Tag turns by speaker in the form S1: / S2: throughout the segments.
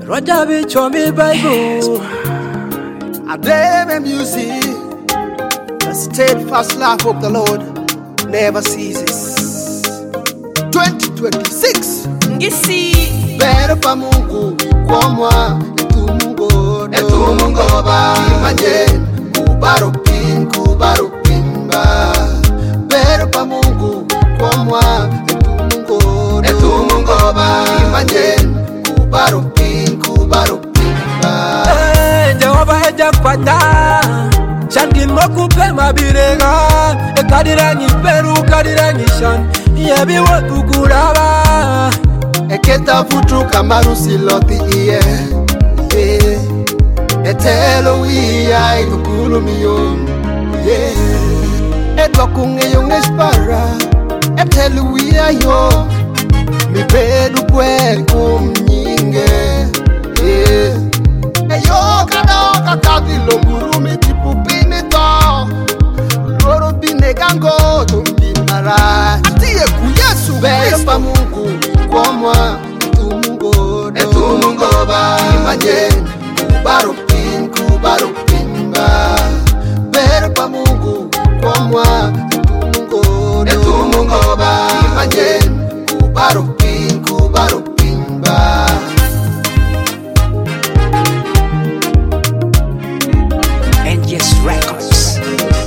S1: Roger be show me Bible.
S2: I play my music. The steadfast love of the Lord never ceases. 2026
S1: Ngisi
S2: Pero pa Mungu kwa mwa Etu mungo ba Imanje kubarupin ba Pero pa Mungu kwa mwa Etu mungo ba Imanje kubarupin ba
S1: Jehova eja kwata Shandi mokupe mabirega Ekadira ni peru kadira ni shan Yebi watu kuraba
S2: Eketa futu kamarusi loti iye Etelo wia ikukulu miyon Etwa kunge yung espara Etelo wia yo Mi pedu kwe kumnyinge Eyo kada kakadilo murumi tipupini to Loro bine gango tumbinara Atiye kuyesu Bero pa Mungu kwa mwa Etu mungo ba Imanje kubarupin ba Bero pa Mungu kwa mwa Etu mungo ba Imanje kubarupin ba
S1: NGS Records.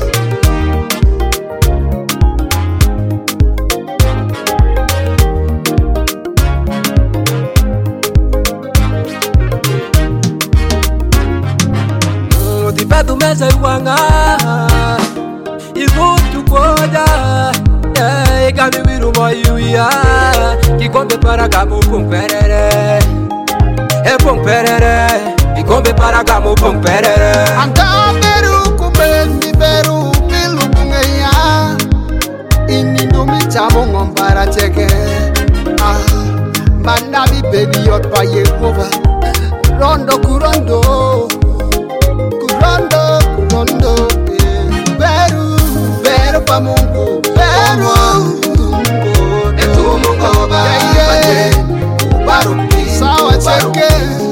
S1: Motivado meza iwanga Ibutu koja Igami wiru moyuya Kikombe para gamu pumperere Pumperere Kikombe para gamu pumperere
S2: Anda beru kubendi beru Pilu bungeya Inindu michamo ngombara cheke Manda bi baby yot pa Yehova Rondo kurondo Beru pa Mungu Etu mungo ba Sawa cheke